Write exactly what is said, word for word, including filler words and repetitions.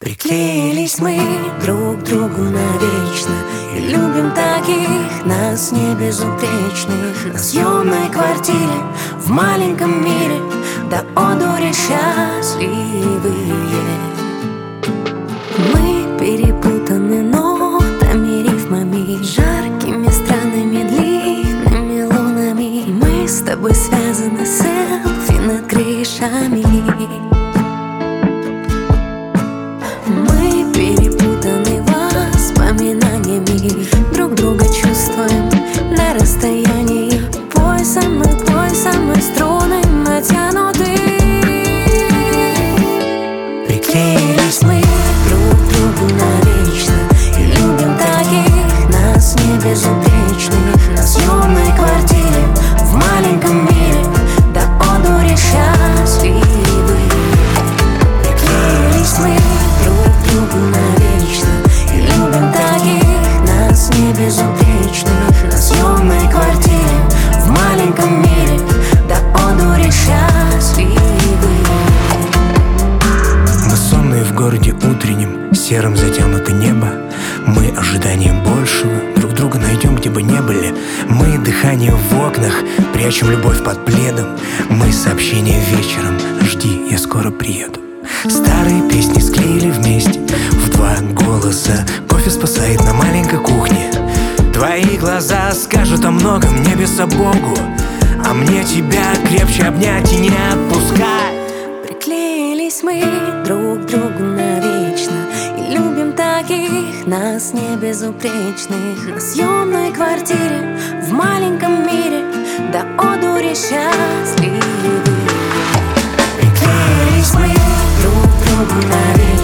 Приклеились мы друг к другу навечно и любим таких, нас не безупречных. На съемной квартире в маленьком мире до одури счастливые. Мы перепутаны нотами, рифмами, жаркими, странными, длинными лунами. Мы с тобой связаны селфи над крышами. Мы перепутаны воспоминаниями, друг друга чувствуем на расстоянии. Пой со мной, пой со мной, струны натянуты. Приклеились мы друг к другу навечно и любим таких, нас не безупречных. На съемной квартире в маленьком мире до одури счастливы. Приклеились мы навечно и любим таких, нас не безупречных. На съемной квартире в маленьком мире до одури счастливы. Мы сонные в городе утреннем, серым затянуто небо. Мы ожиданием большего, друг друга найдем, где бы не были. Мы дыхание в окнах, прячем любовь под пледом. Мы сообщения вечером, жди, я скоро приеду. Старые песни склеили вместе в два голоса. Кофе спасает на маленькой кухне. Твои глаза скажут о многом небеса Богу, а мне тебя крепче обнять и не отпускать. Приклеились мы друг к другу навечно и любим таких, нас не безупречных. На съемной квартире в маленьком мире до одури счастливы. Приклеились мы друг к другу навечно.